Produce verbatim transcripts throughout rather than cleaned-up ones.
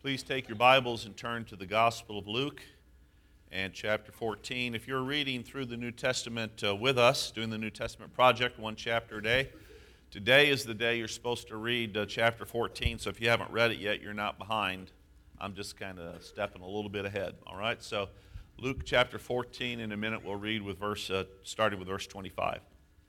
Please take your Bibles and turn to the Gospel of Luke and chapter fourteen. If you're reading through the New Testament uh, with us, doing the New Testament project, one chapter a day, today is the day you're supposed to read uh, chapter fourteen, so if you haven't read it yet, you're not behind. I'm just kind of stepping a little bit ahead, all right? So Luke chapter fourteen, in a minute we'll read with verse, uh, starting with verse twenty-five.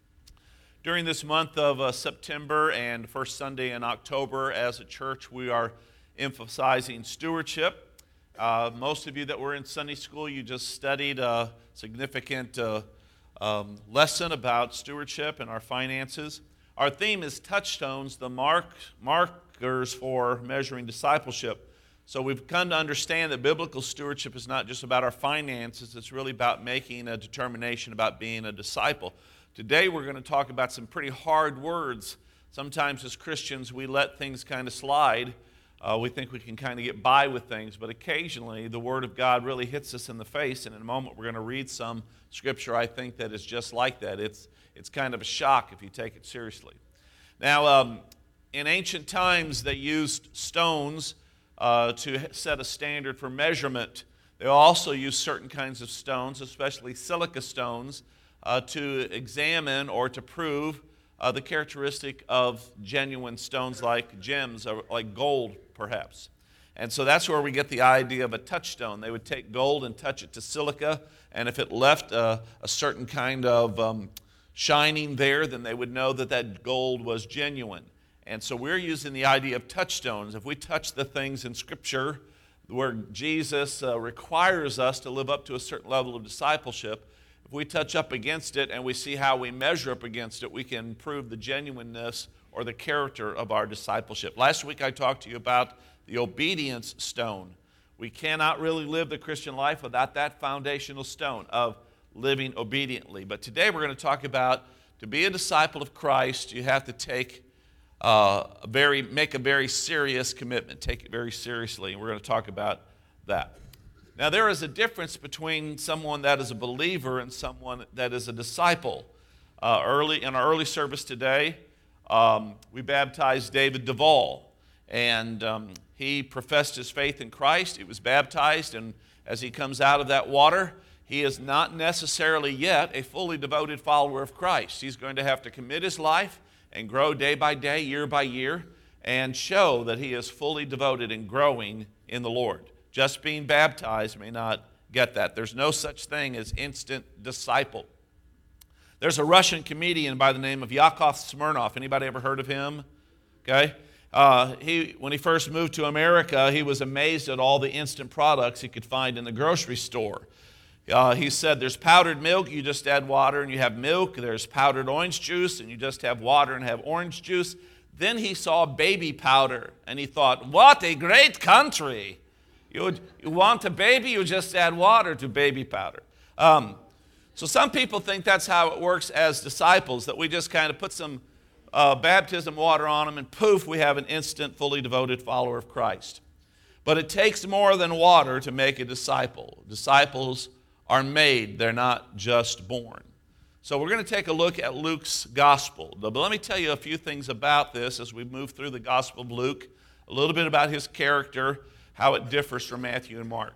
During this month of uh, September and first Sunday in October, as a church, we are emphasizing stewardship. Uh, most of you that were in Sunday school, you just studied a significant uh, um, lesson about stewardship and our finances. Our theme is touchstones, the mark, markers for measuring discipleship. So we've come to understand that biblical stewardship is not just about our finances, it's really about making a determination about being a disciple. Today we're going to talk about some pretty hard words. Sometimes as Christians we let things kind of slide. Uh, we think we can kind of get by with things, but occasionally the Word of God really hits us in the face, and in a moment we're going to read some scripture I think that is just like that. It's, it's kind of a shock if you take it seriously. Now, um, in ancient times they used stones uh, to set a standard for measurement. They also used certain kinds of stones, especially silica stones, uh, to examine or to prove Uh, the characteristic of genuine stones like gems, or like gold perhaps. And so that's where we get the idea of a touchstone. They would take gold and touch it to silica, and if it left a, a certain kind of um, shining there, then they would know that that gold was genuine. And so we're using the idea of touchstones. If we touch the things in Scripture where Jesus uh, requires us to live up to a certain level of discipleship, if we touch up against it and we see how we measure up against it, we can prove the genuineness or the character of our discipleship. Last week I talked to you about the obedience stone. We cannot really live the Christian life without that foundational stone of living obediently. But today we're going to talk about, to be a disciple of Christ, you have to take uh, a very, make a very serious commitment. Take it very seriously, and we're going to talk about that. Now, there is a difference between someone that is a believer and someone that is a disciple. Uh, early in our early service today, um, we baptized David Duvall, and um, he professed his faith in Christ. He was baptized, and as he comes out of that water, he is not necessarily yet a fully devoted follower of Christ. He's going to have to commit his life and grow day by day, year by year, and show that he is fully devoted and growing in the Lord. Just being baptized may not get that. There's no such thing as instant disciple. There's a Russian comedian by the name of Yakov Smirnoff. Anybody ever heard of him? Okay. Uh, he, when he first moved to America, he was amazed at all the instant products he could find in the grocery store. Uh, he said, there's powdered milk, you just add water and you have milk. There's powdered orange juice, and you just have water and have orange juice. Then he saw baby powder, and he thought, what a great country. You, would, you want a baby, you just add water to baby powder. Um, so some people think that's how it works as disciples, that we just kind of put some uh, baptism water on them and poof, we have an instant, fully devoted follower of Christ. But it takes more than water to make a disciple. Disciples are made, they're not just born. So we're going to take a look at Luke's gospel. But let me tell you a few things about this as we move through the Gospel of Luke, a little bit about his character, how it differs from Matthew and Mark.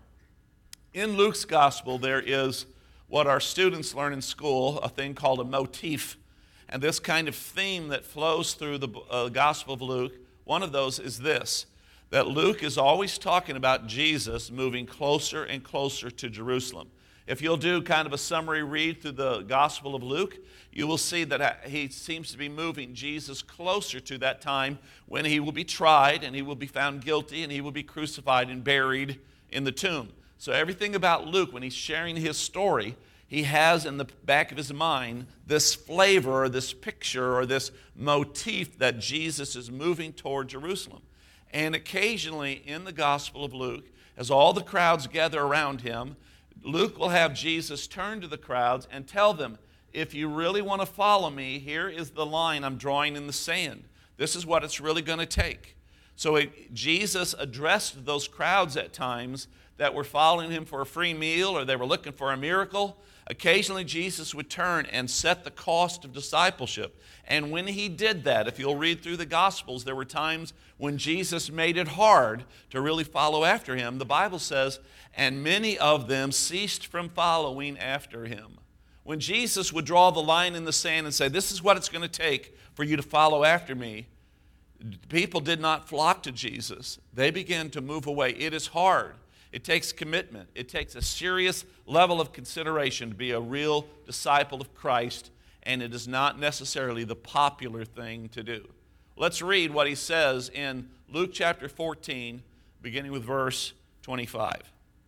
In Luke's gospel, there is what our students learn in school, a thing called a motif. And this kind of theme that flows through the uh, Gospel of Luke, one of those is this, that Luke is always talking about Jesus moving closer and closer to Jerusalem. If you'll do kind of a summary read through the Gospel of Luke, you will see that he seems to be moving Jesus closer to that time when he will be tried and he will be found guilty and he will be crucified and buried in the tomb. So everything about Luke, when he's sharing his story, he has in the back of his mind this flavor or this picture or this motif that Jesus is moving toward Jerusalem. And occasionally in the Gospel of Luke, as all the crowds gather around him, Luke will have Jesus turn to the crowds and tell them, if you really want to follow me, here is the line I'm drawing in the sand. This is what it's really going to take. So it, Jesus addressed those crowds at times that were following him for a free meal or they were looking for a miracle. Occasionally Jesus would turn and set the cost of discipleship. And when he did that, if you'll read through the Gospels, there were times when Jesus made it hard to really follow after him. The Bible says, and many of them ceased from following after him. When Jesus would draw the line in the sand and say, this is what it's going to take for you to follow after me, people did not flock to Jesus. They began to move away. It is hard. It takes commitment. It takes a serious level of consideration to be a real disciple of Christ, and it is not necessarily the popular thing to do. Let's read what he says in Luke chapter fourteen, beginning with verse twenty-five.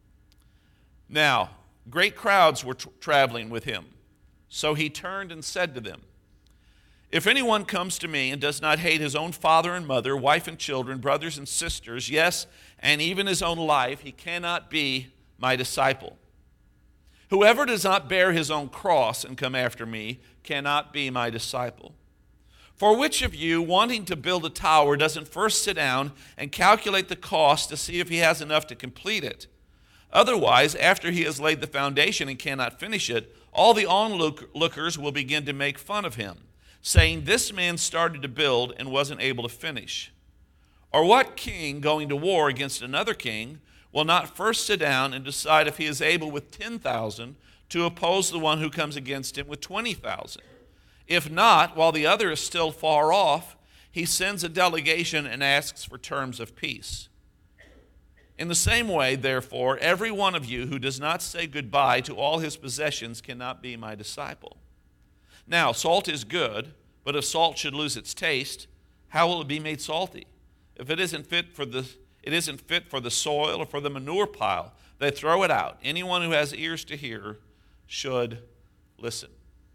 Now, great crowds were t- traveling with him, so he turned and said to them, if anyone comes to me and does not hate his own father and mother, wife and children, brothers and sisters, yes, and even his own life, he cannot be my disciple. Whoever does not bear his own cross and come after me cannot be my disciple. For which of you, wanting to build a tower, doesn't first sit down and calculate the cost to see if he has enough to complete it? Otherwise, after he has laid the foundation and cannot finish it, all the onlookers will begin to make fun of him, saying, this man started to build and wasn't able to finish. Or what king going to war against another king will not first sit down and decide if he is able with ten thousand to oppose the one who comes against him with twenty thousand? If not, while the other is still far off, he sends a delegation and asks for terms of peace. In the same way, therefore, every one of you who does not say goodbye to all his possessions cannot be my disciple. Now, salt is good, but if salt should lose its taste, how will it be made salty? If it isn't fit for the it isn't fit for the soil or for the manure pile, they throw it out. Anyone who has ears to hear should listen.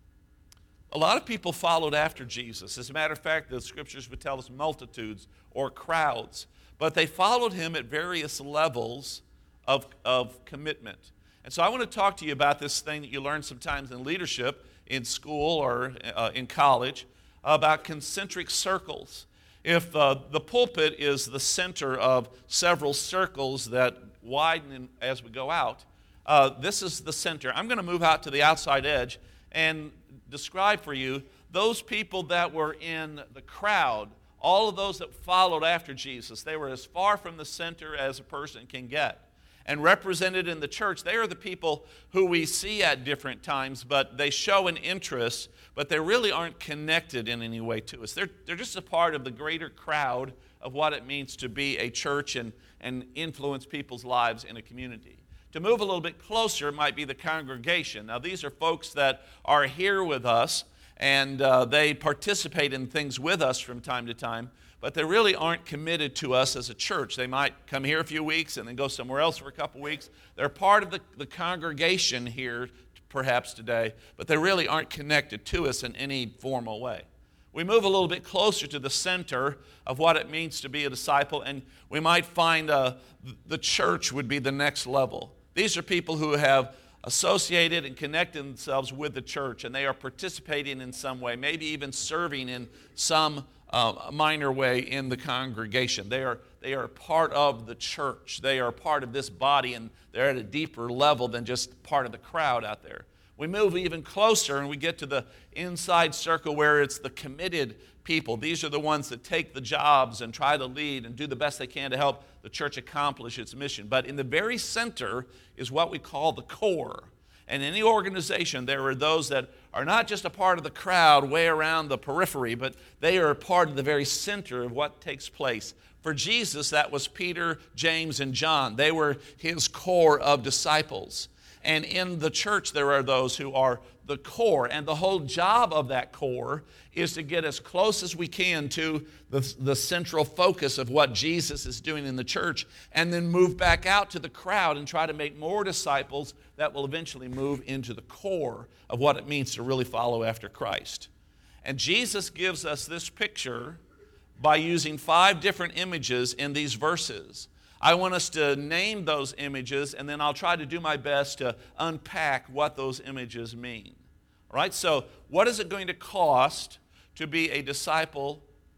A lot of people followed after Jesus. As a matter of fact, the scriptures would tell us multitudes or crowds, but they followed him at various levels of, of commitment. And so I want to talk to you about this thing that you learn sometimes in leadership, in school or uh, in college, about concentric circles. If uh, the pulpit is the center of several circles that widen as we go out, uh, this is the center. I'm going to move out to the outside edge and describe for you those people that were in the crowd, all of those that followed after Jesus. They were as far from the center as a person can get. And represented in the church, they are the people who we see at different times, but they show an interest, but they really aren't connected in any way to us. They're, they're just a part of the greater crowd of what it means to be a church and, and influence people's lives in a community. To move a little bit closer might be the congregation. Now, these are folks that are here with us, and uh, they participate in things with us from time to time, but they really aren't committed to us as a church. They might come here a few weeks and then go somewhere else for a couple weeks. They're part of the, the congregation here perhaps today, but they really aren't connected to us in any formal way. We move a little bit closer to the center of what it means to be a disciple, and we might find uh, the church would be the next level. These are people who have associated and connected themselves with the church, and they are participating in some way, maybe even serving in some uh, minor way in the congregation. They are, they are part of the church. They are part of this body, and they're at a deeper level than just part of the crowd out there. We move even closer, and we get to the inside circle where it's the committed people. These are the ones that take the jobs and try to lead and do the best they can to help the church accomplish its mission. But in the very center is what we call the core. And in any organization, there are those that are not just a part of the crowd way around the periphery, but they are a part of the very center of what takes place. For Jesus, that was Peter, James, and John. They were his core of disciples. And in the church, there are those who are the core. And the whole job of that core is to get as close as we can to the, the central focus of what Jesus is doing in the church, and then move back out to the crowd and try to make more disciples that will eventually move into the core of what it means to really follow after Christ. And Jesus gives us this picture by using five different images in these verses. I want us to name those images, and then I'll try to do my best to unpack what those images mean. All right, so what is it going to cost to be a disciple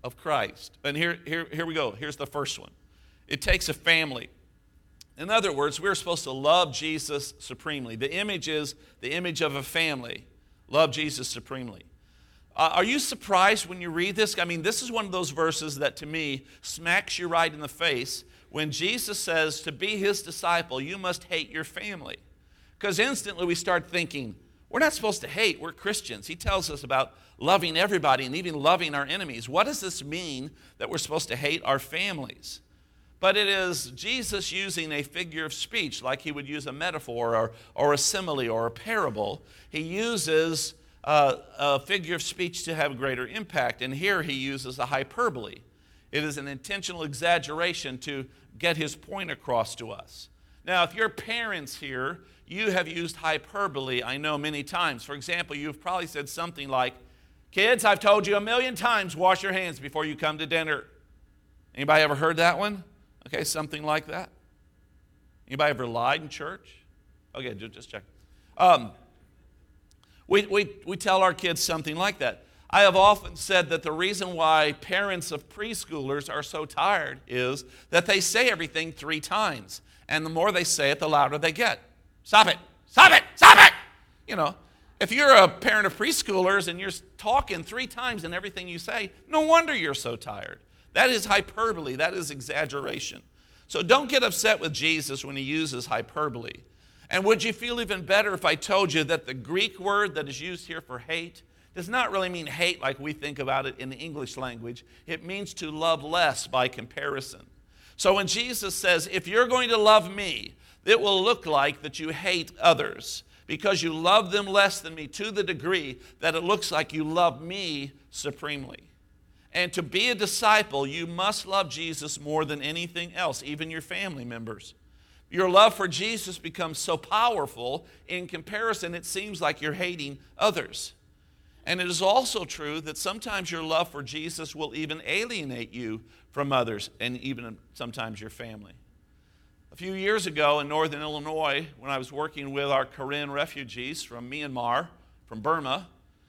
of Christ. And here, here, here we go. Here's the first one. It takes a family. In other words, we're supposed to love Jesus supremely. The image is the image of a family. Love Jesus supremely. Uh, are you surprised when you read this? I mean, this is one of those verses that to me smacks you right in the face when Jesus says to be his disciple, you must hate your family. Because instantly we start thinking, we're not supposed to hate, we're Christians. He tells us about loving everybody and even loving our enemies. What does this mean that we're supposed to hate our families? But it is Jesus using a figure of speech, like he would use a metaphor or, or a simile or a parable. He uses uh, a figure of speech to have a greater impact. And here he uses a hyperbole. It is an intentional exaggeration to get his point across to us. Now, if you're parents here, you have used hyperbole, I know, many times. For example, you've probably said something like, kids, I've told you a million times, wash your hands before you come to dinner. Anybody ever heard that one? Okay, something like that. Anybody ever lied in church? Okay, just check. Um, we, we, we tell our kids something like that. I have often said that the reason why parents of preschoolers are so tired is that they say everything three times. And the more they say it, the louder they get. Stop it, stop it, stop it! You know, if you're a parent of preschoolers and you're talking three times in everything you say, no wonder you're so tired. That is hyperbole. That is exaggeration. So don't get upset with Jesus when he uses hyperbole. And would you feel even better if I told you that the Greek word that is used here for hate does not really mean hate like we think about it in the English language. It means to love less by comparison. So when Jesus says, if you're going to love me, it will look like that you hate others because you love them less than me to the degree that it looks like you love me supremely. And to be a disciple, you must love Jesus more than anything else, even your family members. Your love for Jesus becomes so powerful, in comparison, it seems like you're hating others. And it is also true that sometimes your love for Jesus will even alienate you from others and even sometimes your family. A few years ago in northern Illinois, when I was working with our Karen refugees from Myanmar, from Burma,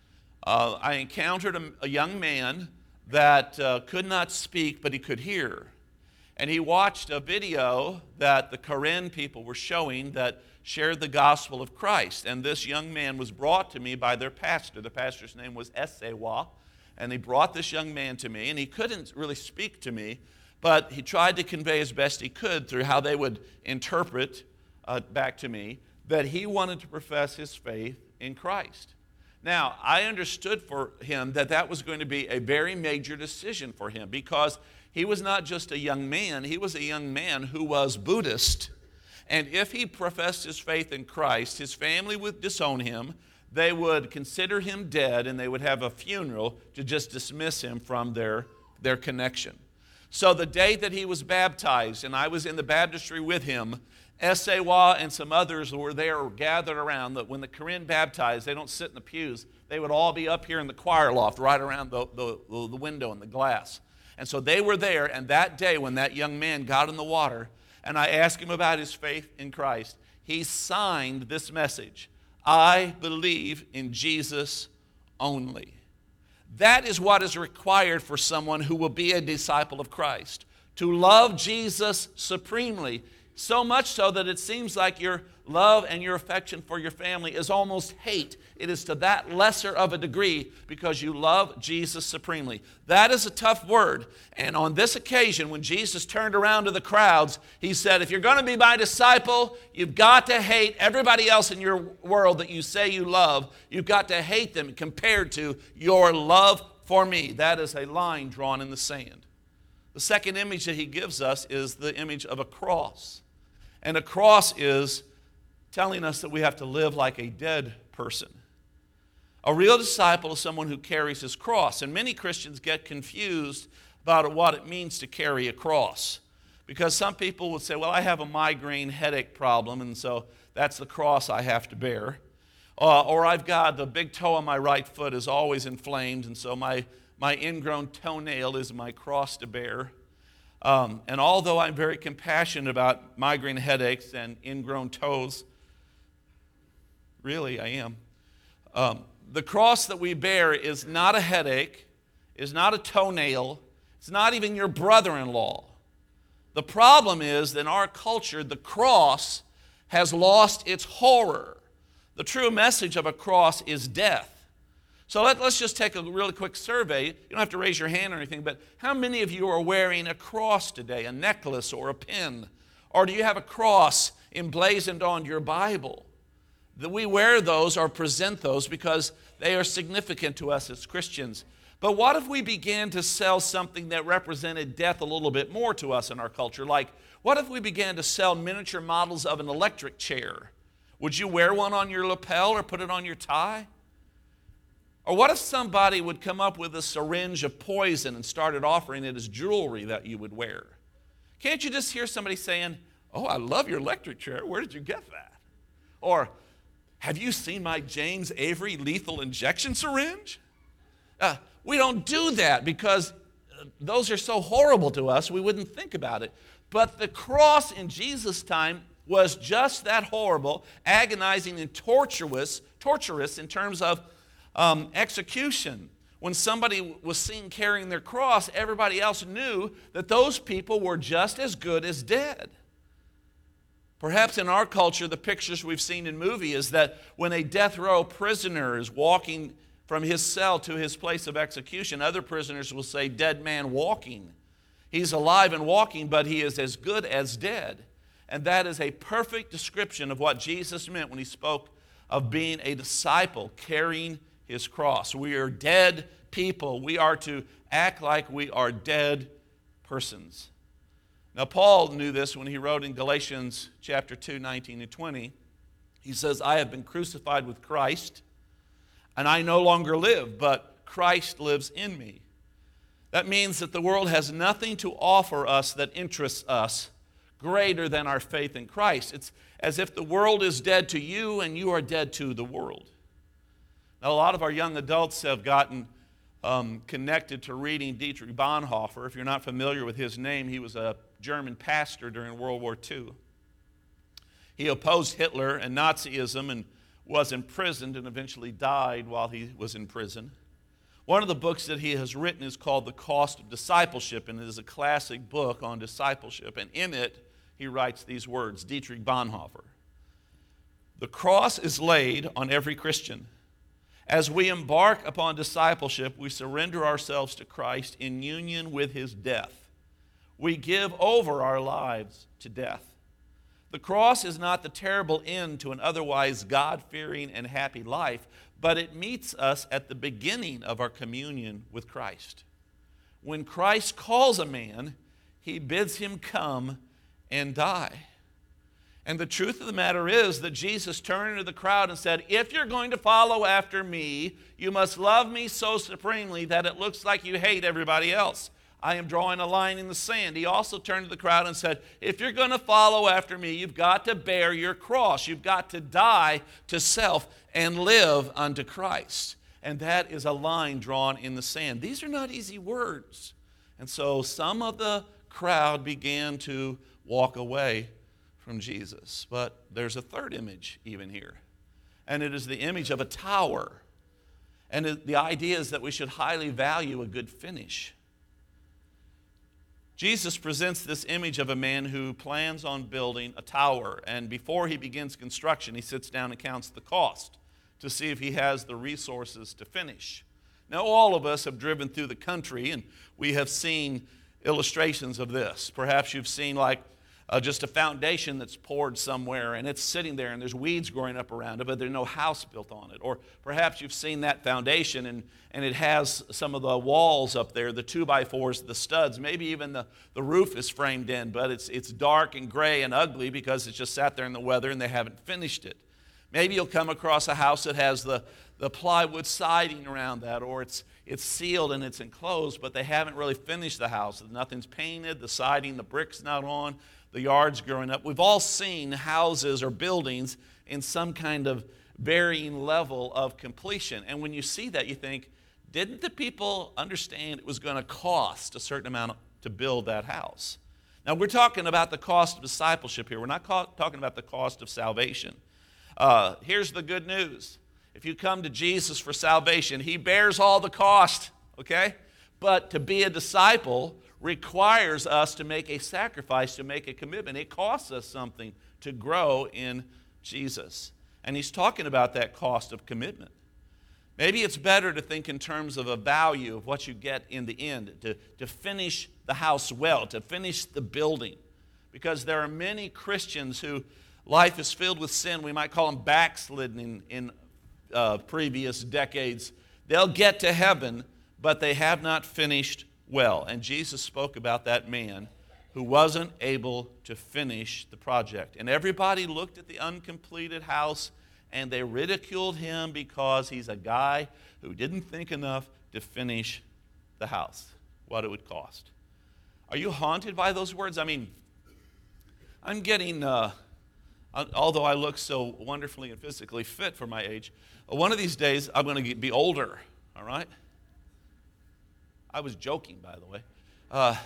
uh, I encountered a, a young man that uh, could not speak, but he could hear. And he watched a video that the Karen people were showing that shared the gospel of Christ. And this young man was brought to me by their pastor. The pastor's name was Esewa. And they brought this young man to me, and he couldn't really speak to me, but he tried to convey as best he could through how they would interpret uh, back to me that he wanted to profess his faith in Christ. Now, I understood for him that that was going to be a very major decision for him because he was not just a young man, he was a young man who was Buddhist. And if he professed his faith in Christ, his family would disown him, they would consider him dead, and they would have a funeral to just dismiss him from their, their connection. So the day that he was baptized, and I was in the baptistry with him, Esewa and some others who were there were gathered around. That when the Karen baptized, they don't sit in the pews. They would all be up here in the choir loft, right around the, the, the window and the glass. And so they were there, and that day when that young man got in the water, and I asked him about his faith in Christ, he signed this message: I believe in Jesus only. That is what is required for someone who will be a disciple of Christ, to love Jesus supremely. So much so that it seems like your love and your affection for your family is almost hate. It is to that lesser of a degree because you love Jesus supremely. That is a tough word. And on this occasion, when Jesus turned around to the crowds, he said, if you're going to be my disciple, you've got to hate everybody else in your world that you say you love. You've got to hate them compared to your love for me. That is a line drawn in the sand. The second image that he gives us is the image of a cross. And a cross is telling us that we have to live like a dead person. A real disciple is someone who carries his cross. And many Christians get confused about what it means to carry a cross. Because some people would say, well, I have a migraine headache problem, and so that's the cross I have to bear. Uh, or I've got the big toe on my right foot is always inflamed, and so my, my ingrown toenail is my cross to bear. Um, and although I'm very compassionate about migraine headaches and ingrown toes, really I am, um, the cross that we bear is not a headache, is not a toenail, It's not even your brother-in-law. The problem is that in our culture, the cross has lost its horror. The true message of a cross is death. So let, let's just take a really quick survey. You don't have to raise your hand or anything, but how many of you are wearing a cross today, a necklace or a pin? Or do you have a cross emblazoned on your Bible? That we wear those or present those because they are significant to us as Christians. But what if we began to sell something that represented death a little bit more to us in our culture? Like, what if we began to sell miniature models of an electric chair? Would you wear one on your lapel or put it on your tie? Or what if somebody would come up with a syringe of poison and started offering it as jewelry that you would wear? Can't you just hear somebody saying, "Oh, I love your electric chair. Where did you get that?" Or, "Have you seen my James Avery lethal injection syringe?" Uh, we don't do that because those are so horrible to us, we wouldn't think about it. But the cross in Jesus' time was just that horrible, agonizing, and torturous, torturous in terms of um, execution. When somebody was seen carrying their cross, everybody else knew that those people were just as good as dead. Perhaps in our culture, the pictures we've seen in movies is that when a death row prisoner is walking from his cell to his place of execution, other prisoners will say, "Dead man walking." He's alive and walking, but he is as good as dead. And that is a perfect description of what Jesus meant when he spoke of being a disciple, carrying his cross. We are dead people. We are to act like we are dead persons. Now, Paul knew this when he wrote in Galatians chapter two, nineteen and twenty. He says, "I have been crucified with Christ, and I no longer live, but Christ lives in me." That means that the world has nothing to offer us that interests us greater than our faith in Christ. It's as if the world is dead to you and you are dead to the world. Now, a lot of our young adults have gotten um, connected to reading Dietrich Bonhoeffer. If you're not familiar with his name, he was a German pastor during World War Two. He opposed Hitler and Nazism and was imprisoned and eventually died while he was in prison. One of the books that he has written is called The Cost of Discipleship, and it is a classic book on discipleship. And in it, he writes these words, Dietrich Bonhoeffer: "The cross is laid on every Christian. As we embark upon discipleship, we surrender ourselves to Christ in union with his death. We give over our lives to death. The cross is not the terrible end to an otherwise God-fearing and happy life, but it meets us at the beginning of our communion with Christ. When Christ calls a man, he bids him come and die." And the truth of the matter is that Jesus turned to the crowd and said, "If you're going to follow after me, you must love me so supremely that it looks like you hate everybody else. I am drawing a line in the sand." He also turned to the crowd and said, "If you're going to follow after me, you've got to bear your cross. You've got to die to self and live unto Christ." And that is a line drawn in the sand. These are not easy words. And so some of the crowd began to walk away from Jesus. But there's a third image even here. And it is the image of a tower. And it, the idea is that we should highly value a good finish. Jesus presents this image of a man who plans on building a tower. And before he begins construction, he sits down and counts the cost to see if he has the resources to finish. Now, all of us have driven through the country, and we have seen illustrations of this. Perhaps you've seen like Uh, just a foundation that's poured somewhere and it's sitting there and there's weeds growing up around it, but there's no house built on it. Or perhaps you've seen that foundation and, and it has some of the walls up there, the two by fours, the studs, maybe even the, the roof is framed in, but it's, it's dark and gray and ugly because it's just sat there in the weather and they haven't finished it. Maybe you'll come across a house that has the, the plywood siding around that, or it's, it's sealed and it's enclosed, but they haven't really finished the house. Nothing's painted, the siding, the brick's not on, the yard's growing up. We've all seen houses or buildings in some kind of varying level of completion. And when you see that, you think, didn't the people understand it was going to cost a certain amount to build that house? Now, we're talking about the cost of discipleship here. We're not ca- talking about the cost of salvation. Uh, here's the good news. If you come to Jesus for salvation, he bears all the cost, okay? But to be a disciple requires us to make a sacrifice, to make a commitment. It costs us something to grow in Jesus. And he's talking about that cost of commitment. Maybe it's better to think in terms of a value of what you get in the end, to, to finish the house well, to finish the building. Because there are many Christians who life is filled with sin. We might call them backslidden in, in uh, previous decades. They'll get to heaven, but they have not finished well. And Jesus spoke about that man who wasn't able to finish the project. And everybody looked at the uncompleted house and they ridiculed him because he's a guy who didn't think enough to finish the house, what it would cost. Are you haunted by those words? I mean, I'm getting, uh, although I look so wonderfully and physically fit for my age, one of these days I'm going to be older, all right? I was joking, by the way. Uh,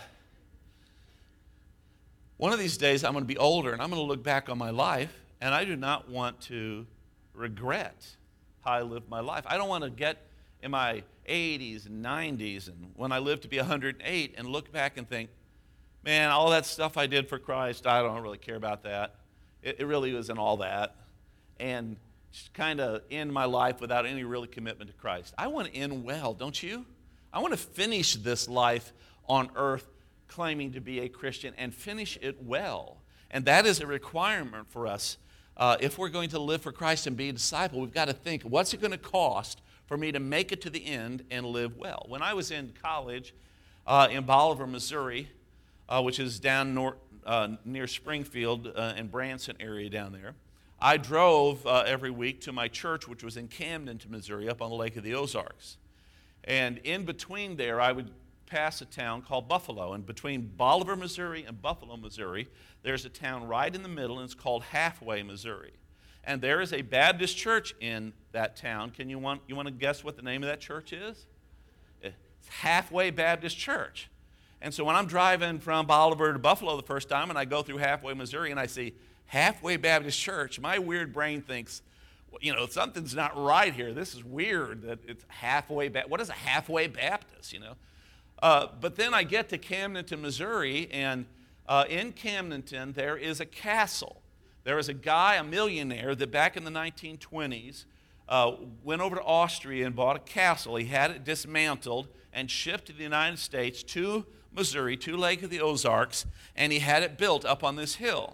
one of these days I'm going to be older and I'm going to look back on my life and I do not want to regret how I lived my life. I don't want to get in my eighties and nineties and when I live to be one hundred eight and look back and think, man, all that stuff I did for Christ, I don't really care about that. It, it really isn't all that. And just kind of end my life without any real commitment to Christ. I want to end well, don't you? I want to finish this life on earth claiming to be a Christian and finish it well. And that is a requirement for us. Uh, if we're going to live for Christ and be a disciple, we've got to think, what's it going to cost for me to make it to the end and live well? When I was in college uh, in Bolivar, Missouri, uh, which is down nor- uh, near Springfield uh, and Branson area down there, I drove uh, every week to my church, which was in Camden, Missouri, up on the Lake of the Ozarks. And in between there, I would pass a town called Buffalo. And between Bolivar, Missouri and Buffalo, Missouri, there's a town right in the middle, and it's called Halfway, Missouri. And there is a Baptist church in that town. Can you want, you want to guess what the name of that church is? It's Halfway Baptist Church. And so when I'm driving from Bolivar to Buffalo the first time, and I go through Halfway, Missouri, and I see Halfway Baptist Church, my weird brain thinks, you know, something's not right here. This is weird that it's halfway back. What is a halfway Baptist, you know? Uh, but then I get to Camdenton, Missouri, and uh, in Camdenton there is a castle. There is a guy, a millionaire, that back in the nineteen twenties uh, went over to Austria and bought a castle. He had it dismantled and shipped to the United States, to Missouri, to Lake of the Ozarks, and he had it built up on this hill.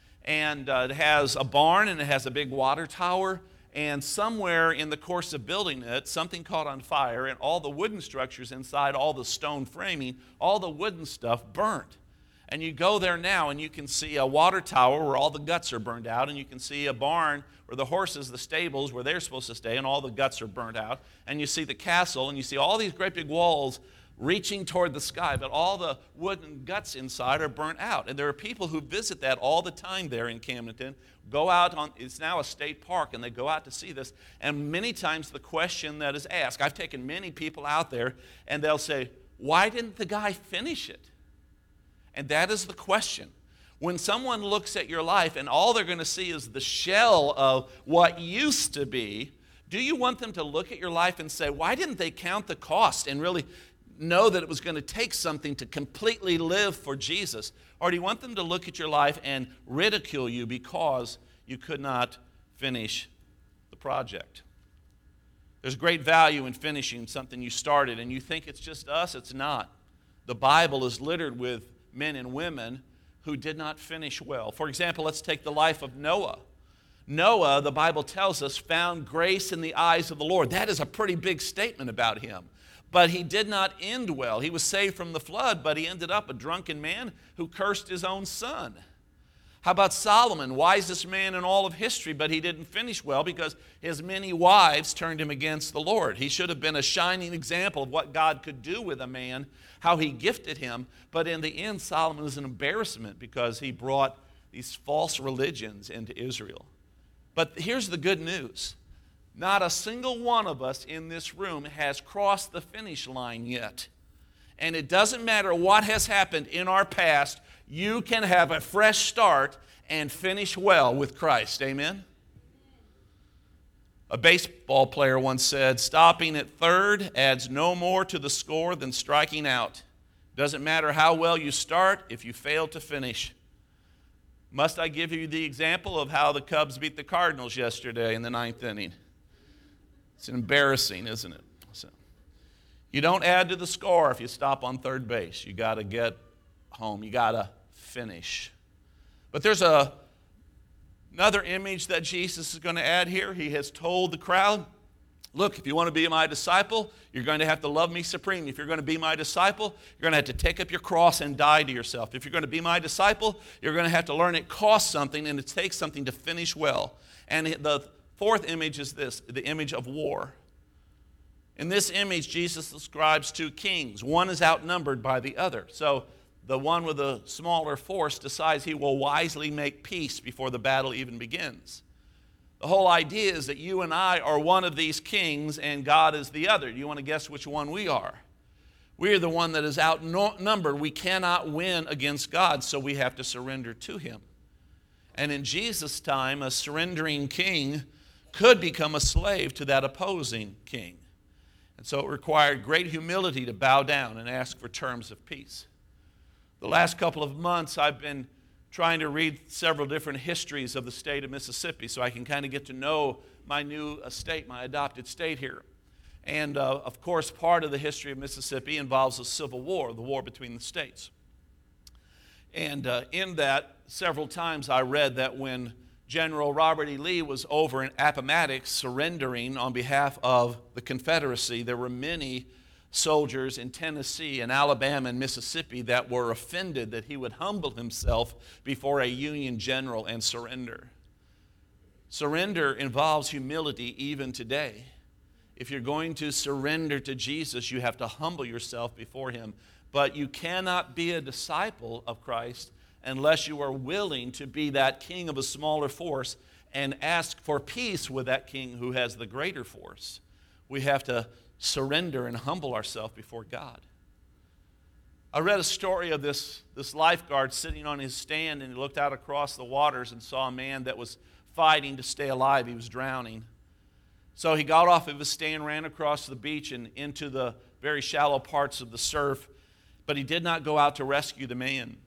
And uh, it has a barn and it has a big water tower. And somewhere in the course of building it, something caught on fire, and all the wooden structures inside, all the stone framing, all the wooden stuff burnt. And you go there now and you can see a water tower where all the guts are burned out, and you can see a barn where the horses, the stables, where they're supposed to stay, and all the guts are burnt out. And you see the castle, and you see all these great big walls reaching toward the sky, but all the wooden guts inside are burnt out. And there are people who visit that all the time there in Camdenton, go out on, it's now a state park, and they go out to see this. And many times the question that is asked, I've taken many people out there, and they'll say, why didn't the guy finish it? And that is the question. When someone looks at your life and all they're going to see is the shell of what used to be, do you want them to look at your life and say, why didn't they count the cost and really know that it was going to take something to completely live for Jesus? Or do you want them to look at your life and ridicule you because you could not finish the project? There's great value in finishing something you started, and you think it's just us. It's not. The Bible is littered with men and women who did not finish well. For example, let's take the life of Noah. Noah, the Bible tells us, found grace in the eyes of the Lord. That is a pretty big statement about him. But he did not end well. He was saved from the flood, but he ended up a drunken man who cursed his own son. How about Solomon, wisest man in all of history, but he didn't finish well because his many wives turned him against the Lord. He should have been a shining example of what God could do with a man, how he gifted him, but in the end, Solomon was an embarrassment because he brought these false religions into Israel. But here's the good news. Not a single one of us in this room has crossed the finish line yet. And it doesn't matter what has happened in our past, you can have a fresh start and finish well with Christ. Amen? A baseball player once said, stopping at third adds no more to the score than striking out. Doesn't matter how well you start if you fail to finish. Must I give you the example of how the Cubs beat the Cardinals yesterday in the ninth inning? It's embarrassing, isn't it? So, you don't add to the score if you stop on third base. You got to get home. You got to finish. But there's a Another image that Jesus is going to add here. He has told the crowd, look, if you want to be my disciple, you're going to have to love me supreme. If you're going to be my disciple, you're going to have to take up your cross and die to yourself. If you're going to be my disciple, you're going to have to learn it costs something and it takes something to finish well. And the fourth image is this, the image of war. In this image, Jesus describes two kings. One is outnumbered by the other. So the one with a smaller force decides he will wisely make peace before the battle even begins. The whole idea is that you and I are one of these kings and God is the other. Do you want to guess which one we are? We are the one that is outnumbered. We cannot win against God, so we have to surrender to him. And in Jesus' time, a surrendering king could become a slave to that opposing king. And so it required great humility to bow down and ask for terms of peace. The last couple of months, I've been trying to read several different histories of the state of Mississippi so I can kind of get to know my new state, my adopted state here. And, uh, of course, part of the history of Mississippi involves the Civil War, the war between the states. And uh, in that, several times I read that when General Robert E. Lee was over in Appomattox surrendering on behalf of the Confederacy, there were many soldiers in Tennessee and Alabama and Mississippi that were offended that he would humble himself before a Union general and surrender. Surrender involves humility even today. If you're going to surrender to Jesus, you have to humble yourself before him. But you cannot be a disciple of Christ unless you are willing to be that king of a smaller force and ask for peace with that king who has the greater force. We have to surrender and humble ourselves before God. I read a story of this, this lifeguard sitting on his stand, and he looked out across the waters and saw a man that was fighting to stay alive. He was drowning. So he got off of his stand, ran across the beach and into the very shallow parts of the surf, but he did not go out to rescue the man.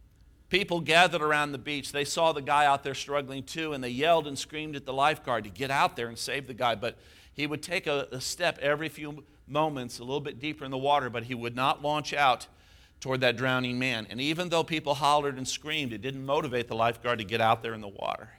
People gathered around the beach. They saw the guy out there struggling too, and they yelled and screamed at the lifeguard to get out there and save the guy. But he would take a, a step every few moments, a little bit deeper in the water, but he would not launch out toward that drowning man. And even though people hollered and screamed, it didn't motivate the lifeguard to get out there in the water.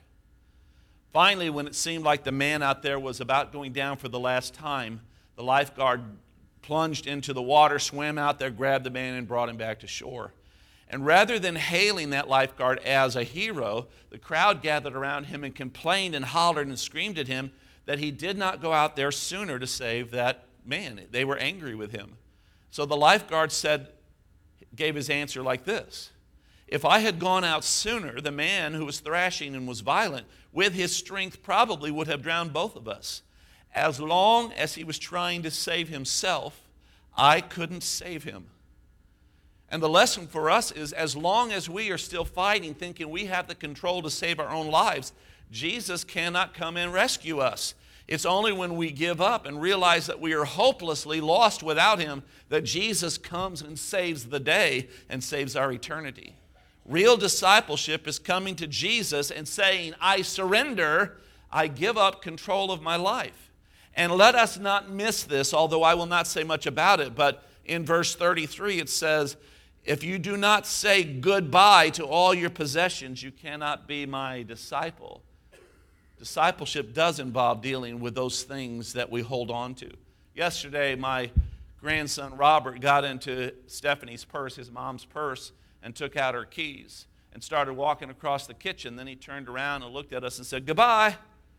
Finally, when it seemed like the man out there was about going down for the last time, the lifeguard plunged into the water, swam out there, grabbed the man, and brought him back to shore. And rather than hailing that lifeguard as a hero, the crowd gathered around him and complained and hollered and screamed at him that he did not go out there sooner to save that man. They were angry with him. So the lifeguard said, gave his answer like this: if I had gone out sooner, the man who was thrashing and was violent, with his strength probably would have drowned both of us. As long as he was trying to save himself, I couldn't save him. And the lesson for us is, as long as we are still fighting, thinking we have the control to save our own lives, Jesus cannot come and rescue us. It's only when we give up and realize that we are hopelessly lost without him that Jesus comes and saves the day and saves our eternity. Real discipleship is coming to Jesus and saying, I surrender, I give up control of my life. And let us not miss this, although I will not say much about it, but in verse thirty-three it says, if you do not say goodbye to all your possessions, you cannot be my disciple. Discipleship does involve dealing with those things that we hold on to. Yesterday, my grandson Robert got into Stephanie's purse, his mom's purse, and took out her keys and started walking across the kitchen. Then he turned around and looked at us and said, goodbye,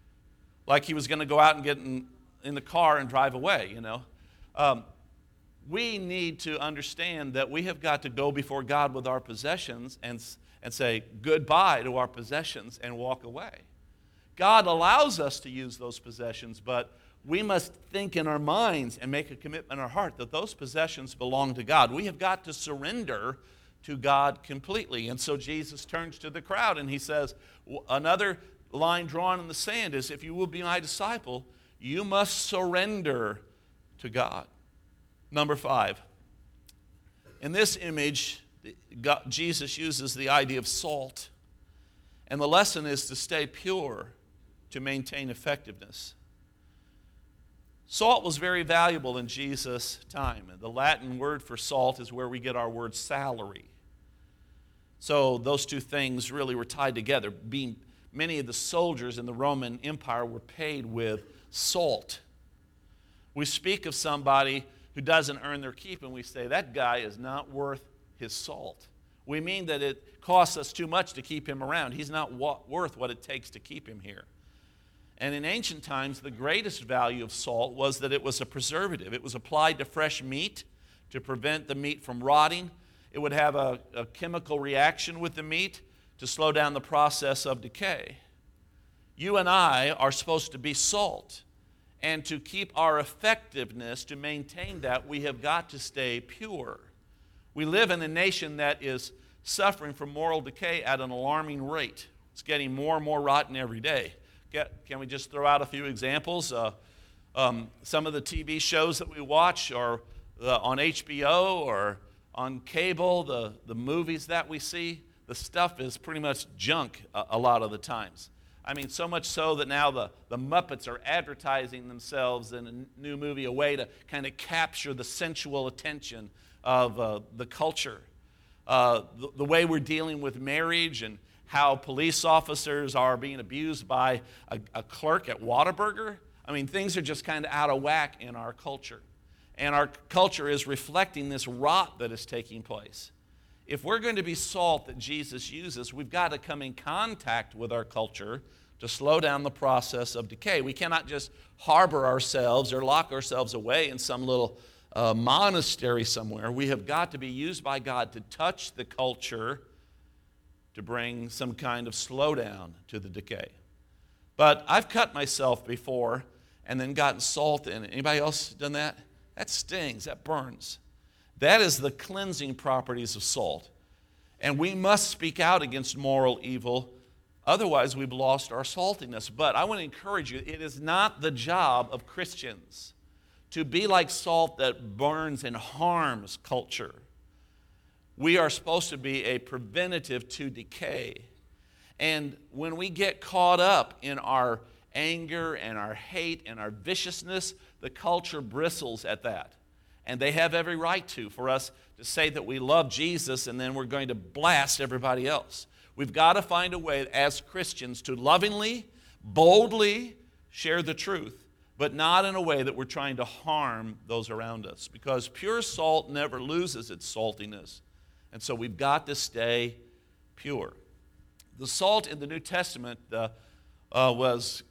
like he was going to go out and get in, in the car and drive away, you know. Um, we need to understand that we have got to go before God with our possessions and, and say goodbye to our possessions and walk away. God allows us to use those possessions, but we must think in our minds and make a commitment in our heart that those possessions belong to God. We have got to surrender to God completely. And so Jesus turns to the crowd and he says, another line drawn in the sand is, if you will be my disciple, you must surrender to God. Number five, in this image, God, Jesus uses the idea of salt. And the lesson is to stay pure to maintain effectiveness. Salt was very valuable in Jesus' time. The Latin word for salt is where we get our word salary. So those two things really were tied together. Being, many of the soldiers in the Roman Empire were paid with salt. We speak of somebody who doesn't earn their keep, and we say, that guy is not worth his salt. We mean that it costs us too much to keep him around. He's not wa- worth what it takes to keep him here. And in ancient times, the greatest value of salt was that it was a preservative. It was applied to fresh meat to prevent the meat from rotting. It would have a, a chemical reaction with the meat to slow down the process of decay. You and I are supposed to be salt. And to keep our effectiveness, to maintain that, we have got to stay pure. We live in a nation that is suffering from moral decay at an alarming rate. It's getting more and more rotten every day. Get, can we just throw out a few examples? Uh, um, some of the T V shows that we watch are uh, on H B O or on cable, the, the movies that we see, the stuff is pretty much junk a, a lot of the times. I mean, so much so that now the, the Muppets are advertising themselves in a new movie, a way to kind of capture the sensual attention of uh, the culture. Uh, the, the way we're dealing with marriage and how police officers are being abused by a, a clerk at Whataburger. I mean, things are just kind of out of whack in our culture. And our culture is reflecting this rot that is taking place. If we're going to be salt that Jesus uses, we've got to come in contact with our culture to slow down the process of decay. We cannot just harbor ourselves or lock ourselves away in some little uh, monastery somewhere. We have got to be used by God to touch the culture to bring some kind of slowdown to the decay. But I've cut myself before and then gotten salt in it. Anybody else done that? That stings, that burns. That is the cleansing properties of salt. And we must speak out against moral evil, otherwise we've lost our saltiness. But I want to encourage you, it is not the job of Christians to be like salt that burns and harms culture. We are supposed to be a preventative to decay. And when we get caught up in our anger and our hate and our viciousness, the culture bristles at that. And they have every right to, for us to say that we love Jesus and then we're going to blast everybody else. We've got to find a way as Christians to lovingly, boldly share the truth, but not in a way that we're trying to harm those around us. Because pure salt never loses its saltiness. And so we've got to stay pure. The salt in the New Testament uh, uh, was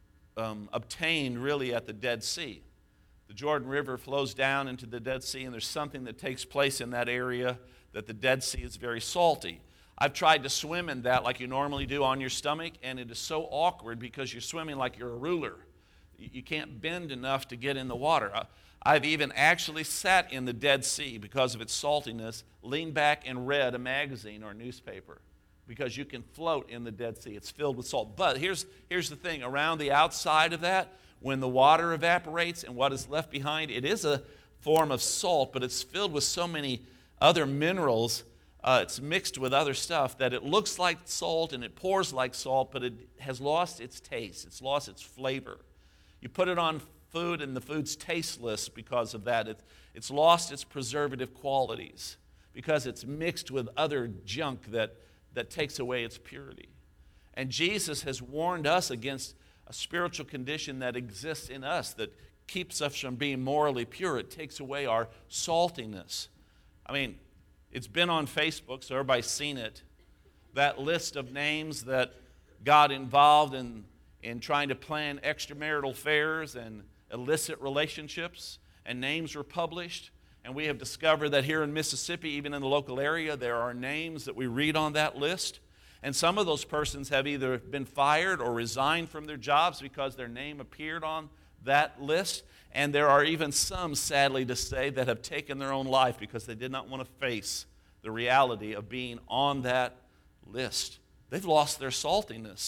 um, obtained really at the Dead Sea. The Jordan River flows down into the Dead Sea, and there's something that takes place in that area that the Dead Sea is very salty. I've tried to swim in that like you normally do on your stomach, and it is so awkward because you're swimming like you're a ruler. You can't bend enough to get in the water. I've even actually sat in the Dead Sea because of its saltiness, leaned back and read a magazine or a newspaper because you can float in the Dead Sea. It's filled with salt. But here's, here's the thing. Around the outside of that, when the water evaporates and what is left behind, it is a form of salt, but it's filled with so many other minerals. Uh, it's mixed with other stuff that it looks like salt and it pours like salt, but it has lost its taste. It's lost its flavor. You put it on food and the food's tasteless because of that. It, it's lost its preservative qualities because it's mixed with other junk that, that takes away its purity. And Jesus has warned us against a spiritual condition that exists in us that keeps us from being morally pure. It takes away our saltiness. I mean, it's been on Facebook, so everybody's seen it. That list of names that got involved in, in trying to plan extramarital affairs and illicit relationships, and names were published. And we have discovered that here in Mississippi, even in the local area, there are names that we read on that list. And some of those persons have either been fired or resigned from their jobs because their name appeared on that list. And there are even some, sadly to say, that have taken their own life because they did not want to face the reality of being on that list. They've lost their saltiness.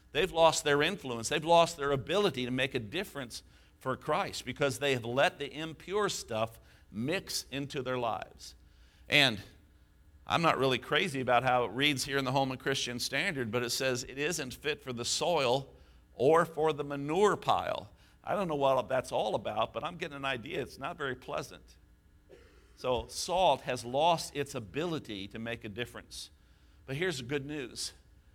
They've lost their influence. They've lost their ability to make a difference for Christ because they have let the impure stuff mix into their lives. And I'm not really crazy about how it reads here in the Holman Christian Standard, but it says it isn't fit for the soil or for the manure pile. I don't know what that's all about, but I'm getting an idea. It's not very pleasant. So salt has lost its ability to make a difference. But here's the good news.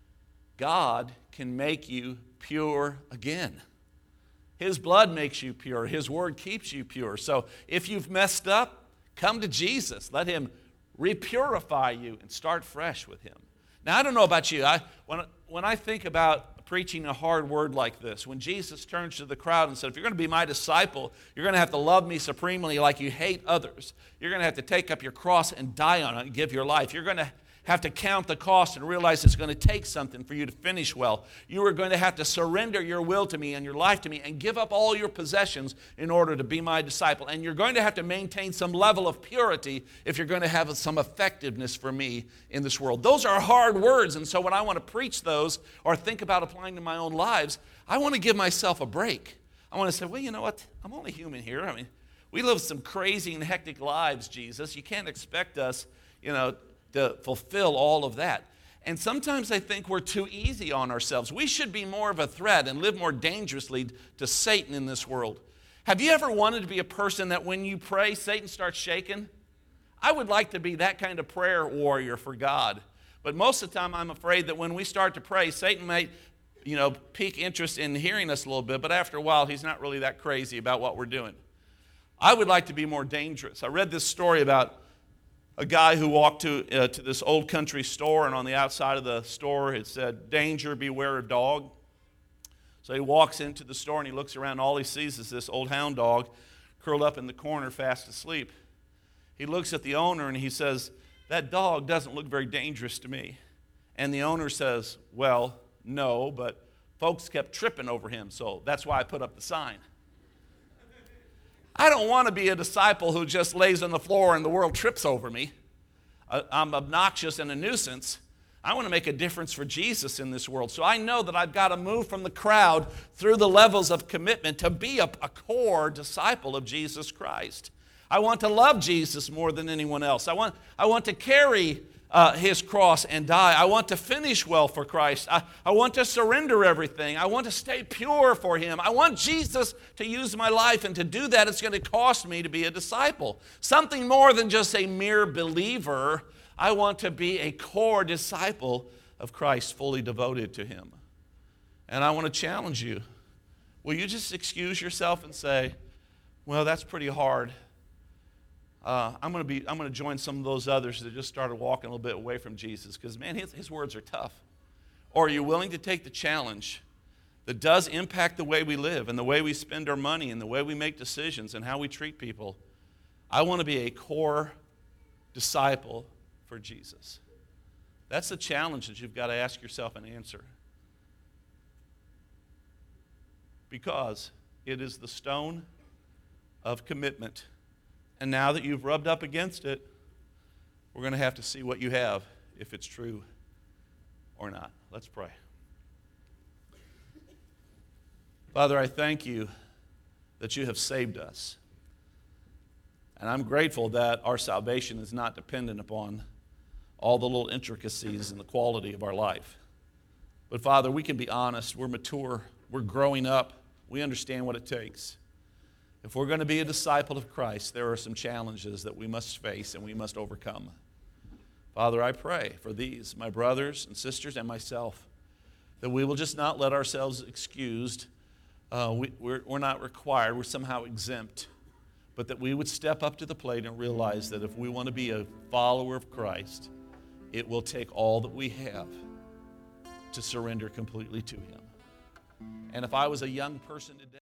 God can make you pure again. His blood makes you pure. His word keeps you pure. So if you've messed up, come to Jesus. Let him repurify you and start fresh with him. Now, I don't know about you. I, when, when I think about preaching a hard word like this, when Jesus turns to the crowd and said, if you're going to be my disciple, you're going to have to love me supremely like you hate others. You're going to have to take up your cross and die on it and give your life. You're going to have to count the cost and realize it's going to take something for you to finish well. You are going to have to surrender your will to me and your life to me and give up all your possessions in order to be my disciple. And you're going to have to maintain some level of purity if you're going to have some effectiveness for me in this world. Those are hard words, and so when I want to preach those or think about applying to my own lives, I want to give myself a break. I want to say, well, you know what? I'm only human here. I mean, we live some crazy and hectic lives, Jesus. You can't expect us, you know, to fulfill all of that. And sometimes I think we're too easy on ourselves. We should be more of a threat and live more dangerously to Satan in this world. Have you ever wanted to be a person that when you pray, Satan starts shaking? I would like to be that kind of prayer warrior for God. But most of the time I'm afraid that when we start to pray, Satan may, you know, pique interest in hearing us a little bit, but after a while he's not really that crazy about what we're doing. I would like to be more dangerous. I read this story about a guy who walked to, uh, to this old country store, and on the outside of the store it said, danger, beware a dog. So he walks into the store and he looks around, and all he sees is this old hound dog curled up in the corner fast asleep. He looks at the owner and he says, that dog doesn't look very dangerous to me. And the owner says, well, no, but folks kept tripping over him, so that's why I put up the sign. I don't want to be a disciple who just lays on the floor and the world trips over me. I'm obnoxious and a nuisance. I want to make a difference for Jesus in this world. So I know that I've got to move from the crowd through the levels of commitment to be a, a core disciple of Jesus Christ. I want to love Jesus more than anyone else. I want, I want to carry Uh, his cross and die. I want to finish well for Christ. I, I want to surrender everything. I want to stay pure for him. I want Jesus to use my life, and to do that it's going to cost me to be a disciple. Something more than just a mere believer. I want to be a core disciple of Christ, fully devoted to him. And I want to challenge you. Will you just excuse yourself and say, well, that's pretty hard. Uh, I'm going to be. I'm going to join some of those others that just started walking a little bit away from Jesus, because man, his, his words are tough. Or are you willing to take the challenge that does impact the way we live and the way we spend our money and the way we make decisions and how we treat people? I want to be a core disciple for Jesus. That's the challenge that you've got to ask yourself and answer, because it is the stone of commitment. And now that you've rubbed up against it, we're going to have to see what you have, if it's true or not. Let's pray. Father, I thank you that you have saved us. And I'm grateful that our salvation is not dependent upon all the little intricacies and the quality of our life. But Father, we can be honest. We're mature. We're growing up. We understand what it takes. If we're going to be a disciple of Christ, there are some challenges that we must face and we must overcome. Father, I pray for these, my brothers and sisters and myself, that we will just not let ourselves excused. Uh, we, we're, we're not required. We're somehow exempt. But that we would step up to the plate and realize that if we want to be a follower of Christ, it will take all that we have to surrender completely to him. And if I was a young person today,